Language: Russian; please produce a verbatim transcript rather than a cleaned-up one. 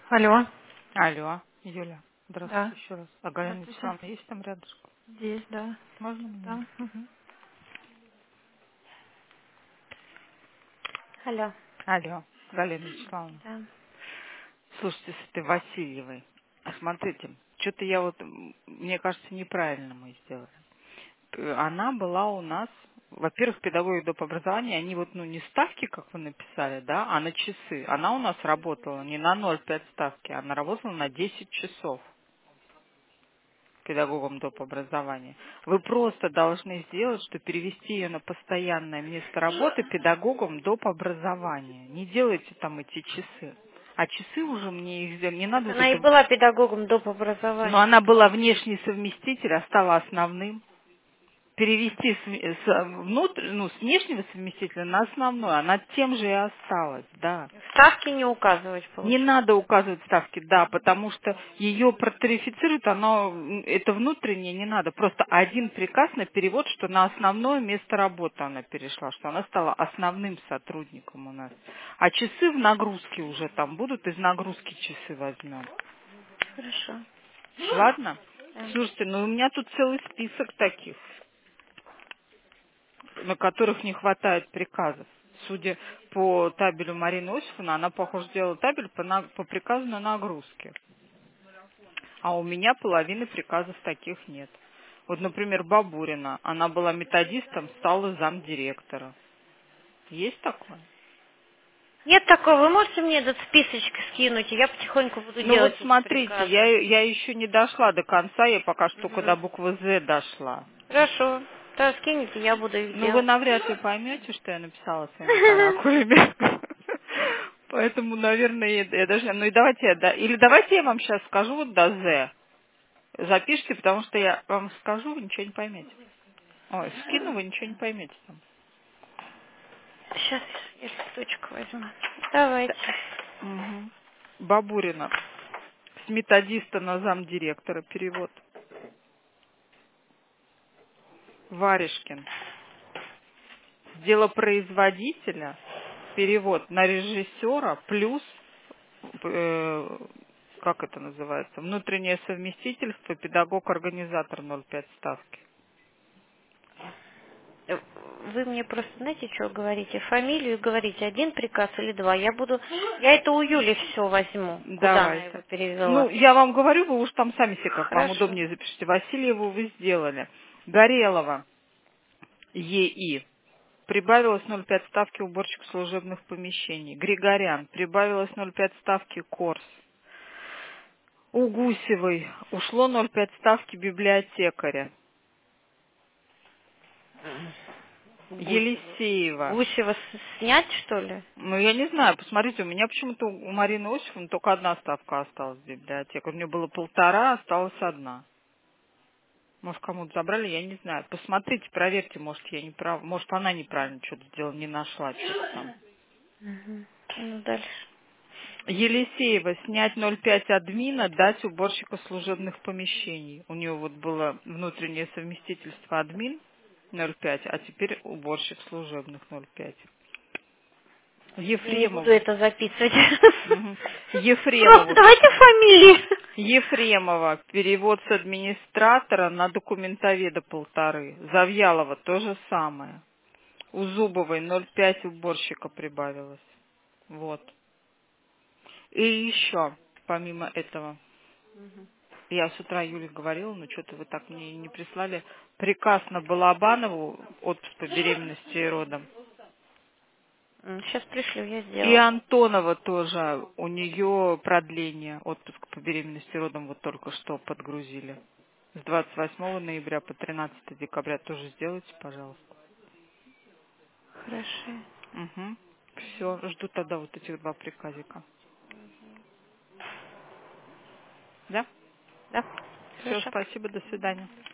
Алло. Алло, Юля, Да. здравствуйте еще раз. А Галина Здравствуйте. Вячеславовна есть там рядышком? Здесь, да. Можно мне? Да. Мгм. Алло. Алло, Галина Вячеславовна. Да. Слушайте, с этой Васильевой. А смотрите, что-то я вот, м, мне кажется, неправильно мы сделали. Э, Она была у нас, во-первых, педагоги доп. Образования, они вот, ну, не ставки, как вы написали, да, а на часы. Она у нас работала не на ноль пять ставки, она работала на десять часов. Педагогом доп. Образования. Вы просто должны сделать, что перевести ее на постоянное место работы педагогом доп. Образования. Не делайте там эти часы. А часы уже мне их сделать. Не надо вот Она и это. была педагогом доп. Но Образования. она была внешний совместитель, а стала основным. Перевести с, с внутр- ну, с внешнего совместителя на основной. Она тем же и осталась, да. Ставки не указывать, Не получается. надо указывать ставки, да, потому что ее протарифицируют, оно, м, это внутреннее, не надо. Просто один приказ на перевод, что на основное место работы она перешла, что она стала основным сотрудником у нас. А часы в нагрузке уже там будут, из нагрузки часы возьмем. Хорошо. Ладно? Да. Слушайте, ну у меня тут целый список таких, на которых не хватает приказов. Судя по табелю Марины Осиповны, она, похоже, делала табель по, на- по приказу на нагрузке. А у меня половины приказов таких нет. Вот, например, Бабурина. Она была методистом, стала замдиректора. Есть такое? Нет такого. Вы можете мне этот списочек скинуть, и я потихоньку буду Ну вот делать эти смотрите, я, приказы. я еще не дошла до конца, я пока что только до Мгм. буквы З дошла. Хорошо. Да, скинете, я буду их Ну вы делать. навряд ли поймете, что я написала своими каракулями. Поэтому, наверное, я, я даже... Ну и давайте я... да- Или давайте я вам сейчас скажу вот до З. Запишите, потому что я вам скажу, вы ничего не поймете. Ой, скину, вы ничего не поймете там. Сейчас я листочек возьму. Давайте. Мгм. Бабурина. С методиста на замдиректора перевод. Варежкин. С делопроизводителя перевод на режиссера плюс, э, как это называется, внутреннее совместительство, педагог-организатор ноль пять ставки. Э, Вы мне просто, знаете, что говорите? Фамилию говорите, один приказ или два. Я буду, я это у Юли все возьму, куда она его Давайте. Ну, перевела. я вам говорю, вы уж там сами себе, как вам Хорошо. удобнее запишите. Васильеву вы сделали. Горелова. ЕИ. Прибавилось ноль пять ставки уборщик служебных помещений. Григорян. Прибавилось ноль пять ставки Корс. У Гусевой ушло ноль пять ставки библиотекаря. Гусева. Елисеева. Гусева с- снять, что ли? Ну, я не знаю, посмотрите, у меня почему-то у Марины Осиповны только одна ставка осталась в библиотеке. У нее было полтора, осталась одна. Может, кому-то забрали, я не знаю. Посмотрите, проверьте, может, я не прав... Может, она неправильно что-то сделала, не нашла что-то там. Мгм. Ну, дальше. Елисеева снять ноль пять админа, дать уборщика служебных помещений. У нее вот было внутреннее совместительство админ ноль пять, а теперь уборщик служебных ноль пять. Я не буду Ефремов. это записывать. Мгм. Просто Ефремову. давайте фамилии. Ефремова. Перевод с администратора на документоведа полторы. Завьялова то же самое. У Зубовой ноль пять уборщика прибавилось. Вот. И еще, помимо этого. Я с утра Юле говорила, но что-то вы так мне и не прислали. Приказ на Балабанову, отпуск по беременности и родам. Сейчас пришлю, я И сделала. Антонова тоже, у нее продление, отпуск по беременности и родам вот только что подгрузили. С двадцать восьмого ноября по тринадцатое декабря тоже сделайте, пожалуйста. Хорошо. Угу. Все, жду тогда вот этих два приказика. Да? Да. Все, Хорошо. спасибо, до свидания.